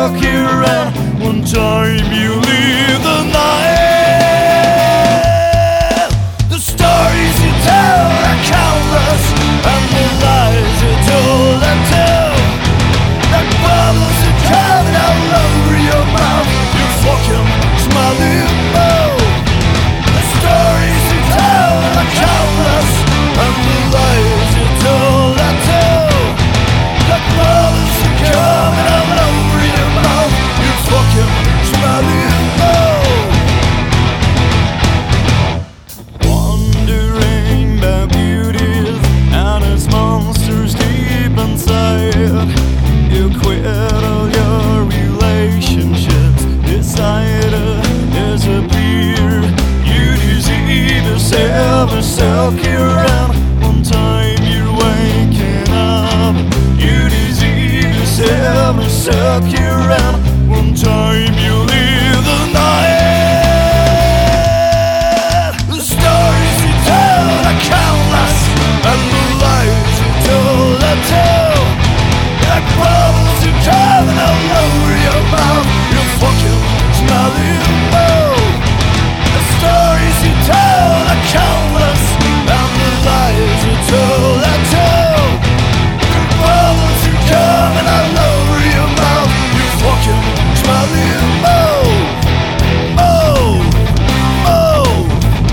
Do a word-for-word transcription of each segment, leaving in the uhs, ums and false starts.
suck you around. One time you leave the night. The stories you tell are countless, and the lies you told are too. Like bubbles are coming all over your mouth. You fucking smiling mouth. The stories you tell are countless, and the lies you told are too. Like bubbles are coming all over your mouth. You fucking smiling mouth. Wondering about beauties and its monsters deep inside. You quit all your relationships, decided to disappear. You deceive yourself and suck you around. One time you're waking up. You deceive yourself and suck you around. One time you leave the night. The stories you tell are countless, and the lies you told are too. Like bubbles you coming all over your mouth. You fucking smiling mouth. The stories you tell are countless, and the lies you told are too. Like bubbles you coming all over your mouth. You fucking smiling mouth. Mouth, mouth,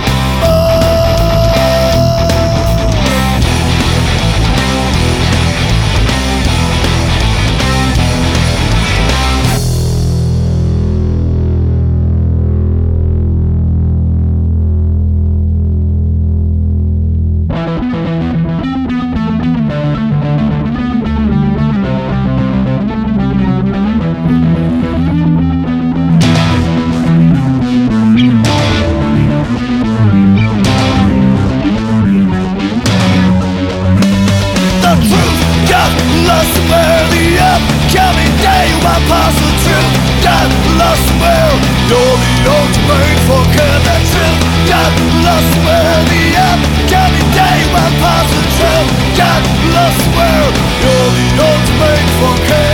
the truth got lost somewhere. The upcoming day will pass the truth got lost somewhere. You're the ultimate fucker. The truth got lost somewhere. The upcoming day will pass the truth got lost somewhere. You're the ultimate fucker.